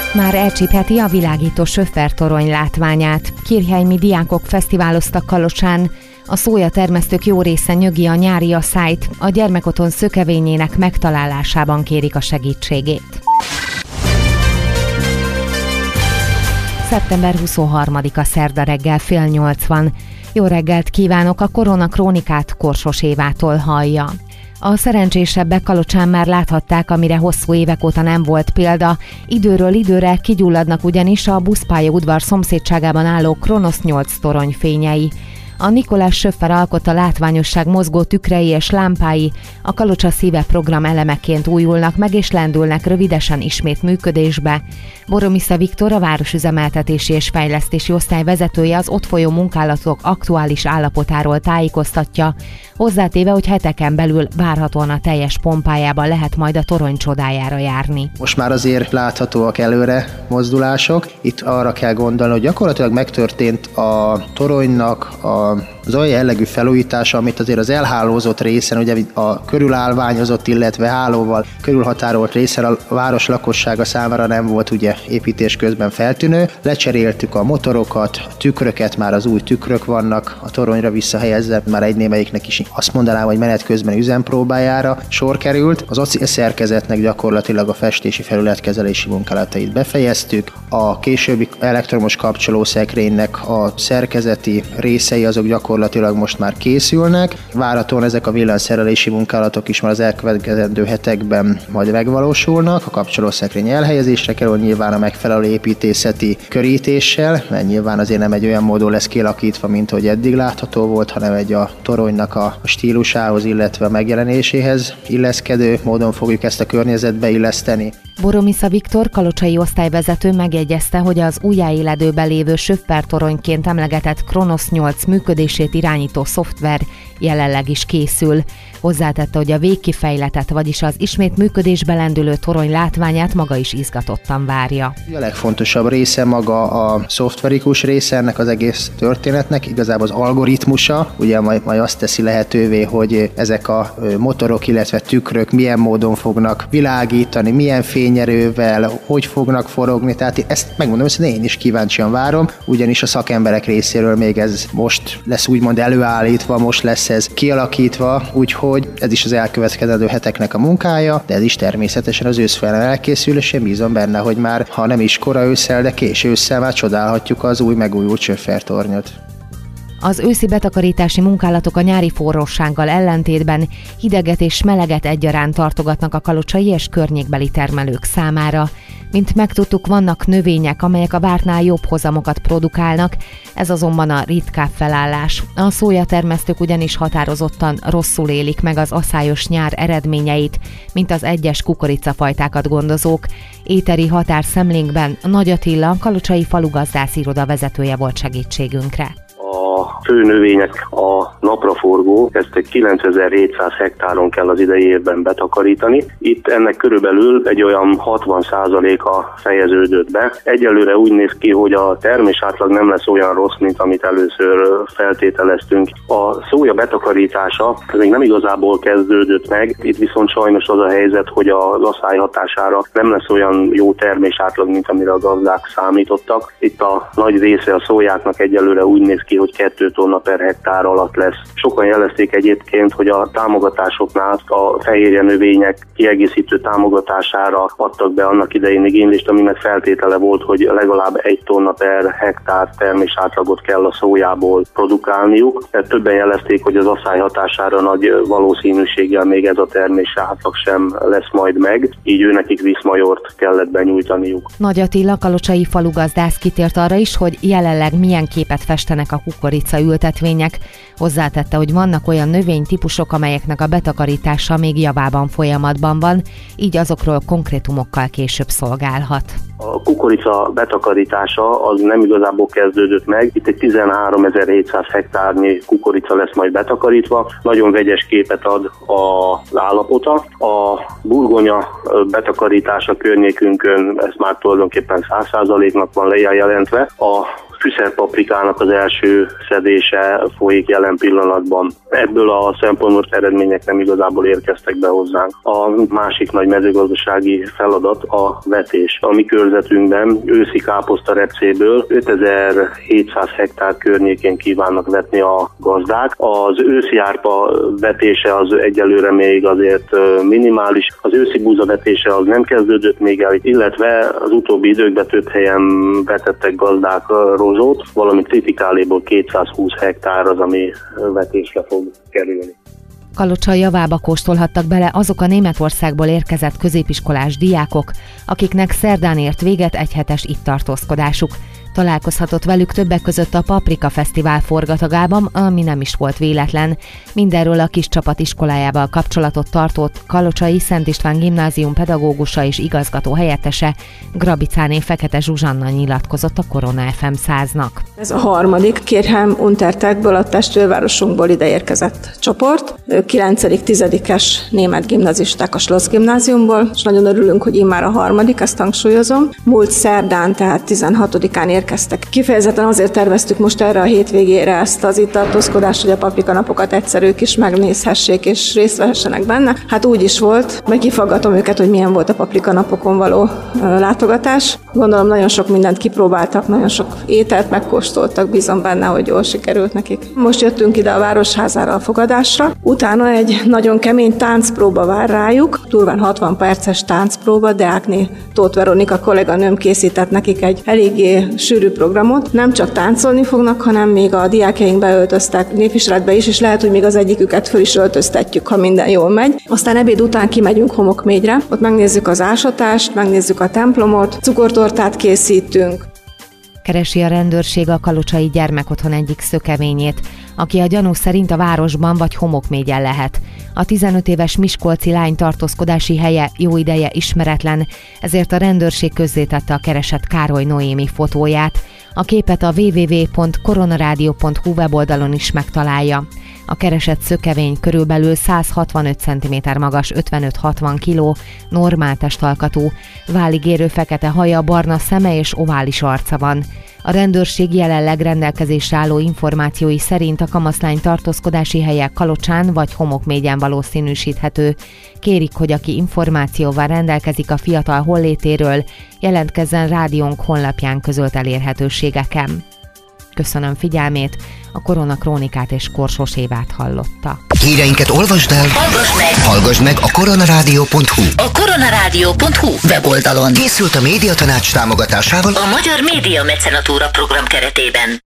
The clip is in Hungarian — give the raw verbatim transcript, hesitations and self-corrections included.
Már elcsípheti a világító Söffer-torony látványát. Kirchheimi diákok fesztiváloztak Kalocsán. A szójatermesztők jó része nyögi a nyári asszályt, a gyermekotthon szökevényének megtalálásában kérik a segítségét. szeptember huszonharmadika szerda reggel fél nyolc van. Jó reggelt kívánok, a Korona Krónikát Korsos Évától hallja. A szerencsésebbek Kalocsán már láthatták, amire hosszú évek óta nem volt példa. Időről időre kigyulladnak ugyanis a buszpályaudvar szomszédságában álló Kronosz nyolc torony fényei. A Nikolás Söffer alkotta látványosság mozgó tükrei és lámpái a Kalocsa szíve program elemeként újulnak meg és lendülnek rövidesen ismét működésbe. Boromisza Viktor, a Városüzemeltetési és Fejlesztési Osztály vezetője az ott folyó munkálatok aktuális állapotáról tájékoztatja, hozzátéve, hogy heteken belül várhatóan a teljes pompájában lehet majd a torony csodájára járni. Most már azért láthatóak előre mozdulások. Itt arra kell gondolni, hogy gyakorlatilag megtörtént a toronynak a az olyan jellegű felújítása, amit azért az elhálózott részen, ugye a körülállványozott, illetve hálóval körülhatárolt részen a város lakossága számára nem volt ugye építés közben feltűnő. Lecseréltük a motorokat, a tükröket, már az új tükrök vannak a toronyra visszahelyezve, már egy némelyiknek is azt mondanám, hogy menet közben üzempróbájára sor került. Az acélszerkezetnek gyakorlatilag a festési felületkezelési munkálatait befejeztük. A későbbi elektromos kapcsolószekrénynek a szerkezeti részei azok gyakorlatilag most már készülnek. Várhatóan ezek a villanyszerelési munkálatok is már az elkövetkezendő hetekben majd megvalósulnak. A kapcsolószekrény elhelyezésre kerül nyilván a megfelelő építészeti körítéssel, mert nyilván azért nem egy olyan módon lesz kialakítva, mint hogy eddig látható volt, hanem egy a toronynak a stílusához, illetve a megjelenéséhez illeszkedő módon fogjuk ezt a környezetbe illeszteni. Boromisza Viktor, kalocsai osztályvezető megjegyezte, hogy az újjáéledőben lévő Söffer-toronyként emlegetett Kronosz nyolc működését irányító szoftver jelenleg is készül. Hozzátette, hogy a végkifejletet, vagyis az ismét működésbe lendülő torony látványát maga is izgatottan várja. A legfontosabb része maga a szoftverikus része ennek az egész történetnek, igazából az algoritmusa, ugye majd, majd azt teszi lehetővé, hogy ezek a motorok, illetve tükrök milyen módon fognak világítani, milyen fényerővel, hogy fognak forogni, tehát ezt megmondom, hogy én is kíváncsian várom, ugyanis a szakemberek részéről még ez most lesz úgymond előállítva, most lesz ez kialakítva, úgyhogy hogy ez is az elkövetkezendő heteknek a munkája, de ez is természetesen az ősz felé elkészül, és én bízom benne, hogy már, ha nem is kora ősszel, de késő ősszel már csodálhatjuk az új megújult Söffer-tornyot. Az őszi betakarítási munkálatok a nyári forrósággal ellentétben hideget és meleget egyaránt tartogatnak a kalocsai és környékbeli termelők számára. Mint megtudtuk, vannak növények, amelyek a vártnál jobb hozamokat produkálnak, ez azonban a ritkább felállás. A szójatermesztők ugyanis határozottan rosszul élik meg az aszályos nyár eredményeit, mint az egyes kukoricafajtákat gondozók. Éteri határszemlénkben Nagy Attila, kalocsai falugazdász iroda vezetője volt segítségünkre. A fő növények a napraforgó, ezt egy kilencezer-hétszáz hektáron kell az idei évben betakarítani. Itt ennek körülbelül egy olyan hatvan százaléka fejeződött be. Egyelőre úgy néz ki, hogy a termés átlag nem lesz olyan rossz, mint amit először feltételeztünk. A szója betakarítása ez még nem igazából kezdődött meg, itt viszont sajnos az a helyzet, hogy az asszály hatására nem lesz olyan jó termés átlag, mint amire a gazdák számítottak. Itt a nagy része a szójáknak egyelőre úgy néz ki, hogy kettő tonna per hektár alatt lesz. Sokan jelezték egyébként, hogy a támogatásoknál a fehérje növények kiegészítő támogatására adtak be annak idején igénylést, aminek feltétele volt, hogy legalább egy tonna per hektár termés átlagot kell a szójából produkálniuk. Többen jelezték, hogy az asszály hatására nagy valószínűséggel még ez a termés átlag sem lesz majd meg, így őnekik viszmajort kellett benyújtaniuk. Nagy Attila, kalocsai falugazdász kitért arra is, hogy jelenleg milyen képet festenek a kukorica ültetvények. Hozzátette, hogy vannak olyan növénytípusok, amelyeknek a betakarítása még javában folyamatban van, így azokról konkrétumokkal később szolgálhat. A kukorica betakarítása az nem igazából kezdődött meg. Itt egy tizenháromezer-hétszáz hektárnyi kukorica lesz majd betakarítva. Nagyon vegyes képet ad az állapota. A burgonya betakarítása környékünkön ez már tulajdonképpen száz százaléknak van lejelentve. A fűszerpaprikának az első szedése folyik jelen pillanatban. Ebből a szempontból eredmények nem igazából érkeztek be hozzánk. A másik nagy mezőgazdasági feladat a vetés. A mi körzetünkben őszi káposzta repcéből ötezer-hétszáz hektár környékén kívánnak vetni a gazdák. Az őszi árpa vetése az egyelőre még azért minimális. Az őszi búza vetése az nem kezdődött még el, illetve az utóbbi időkben több helyen vetettek gazdák rozsót, valamint kritikáléból kétszázhúsz hektár az, ami vetésre fog kerülni. Kalocsa javába kóstolhattak bele azok a Németországból érkezett középiskolás diákok, akiknek szerdán ért véget egyhetes itt tartózkodásuk. Találkozhatott velük többek között a Paprika Fesztivál forgatagában, ami nem is volt véletlen. Mindenről a kis csapat iskolájával kapcsolatot tartott Kalocsai Szent István Gimnázium pedagógusa és igazgató helyettese, Grabicáné Fekete Zsuzsanna nyilatkozott a Korona ef em száznak. Ez a harmadik Kirchheim Untertekből, a testvérvárosunkból ideérkezett csoport. kilencedik-tizedikes német gimnazisták a Schloss Gimnáziumból, és nagyon örülünk, hogy immár a harmadik, ezt hangsúlyozom. Múlt szerdán, tehát tizenhatodikán érkeztek. Kifejezetten azért terveztük most erre a hétvégére ezt az itt tartózkodást, hogy a paprika napokat egyszer ők is megnézhessék és részt vehessenek benne. Hát úgy is volt, meg kifaggatom őket, hogy milyen volt a paprika napokon való látogatás. Gondolom nagyon sok mindent kipróbáltak, nagyon sok ételt megkóstoltak, bízom benne, hogy jól sikerült nekik. Most jöttünk ide a Városházára a fogadásra, utána egy nagyon kemény táncpróba vár rájuk, durván hatvan perces táncpróba, Deákné Tóth Veronika kolléganőm készített nekik egy eléggé sűrű programot. Nem csak táncolni fognak, hanem még a diákjaink beöltöztek névviseletbe is, és lehet, hogy még az egyiküket föl is öltöztetjük, ha minden jól megy. Aztán ebéd után kimegyünk Homokmégyre, ott megnézzük az ásatást, megnézzük a templomot, cukortortát készítünk. Keresi a rendőrség a kalocsai gyermekotthon egyik szökevényét, aki a gyanú szerint a városban vagy Homokmégyen lehet. A tizenöt éves miskolci lány tartózkodási helye jó ideje ismeretlen, ezért a rendőrség közzétette a keresett Károly Noémi fotóját. A képet a double-u double-u double-u pont koronaradio pont hu weboldalon is megtalálja. A keresett szökevény körülbelül száz hatvanöt centiméter magas, ötvenöt-hatvan kiló, normál testalkatú, válig érő fekete haja, barna szeme és ovális arca van. A rendőrség jelenleg rendelkezésre álló információi szerint a kamaszlány tartózkodási helye Kalocsán vagy Homokmégyen valószínűsíthető. Kérik, hogy aki információval rendelkezik a fiatal hollétéről, jelentkezzen rádiónk honlapján közölt elérhetőségeken. Köszönöm figyelmét, a Korona Krónikát és Korsos Évát hallotta. Híreinket olvasd el, hallgass meg, hallgass meg a koronaradio pont hu. A koronaradio pont hu weboldalon. Készült a Médiatanács támogatásával a Magyar Média Mecenatúra program keretében.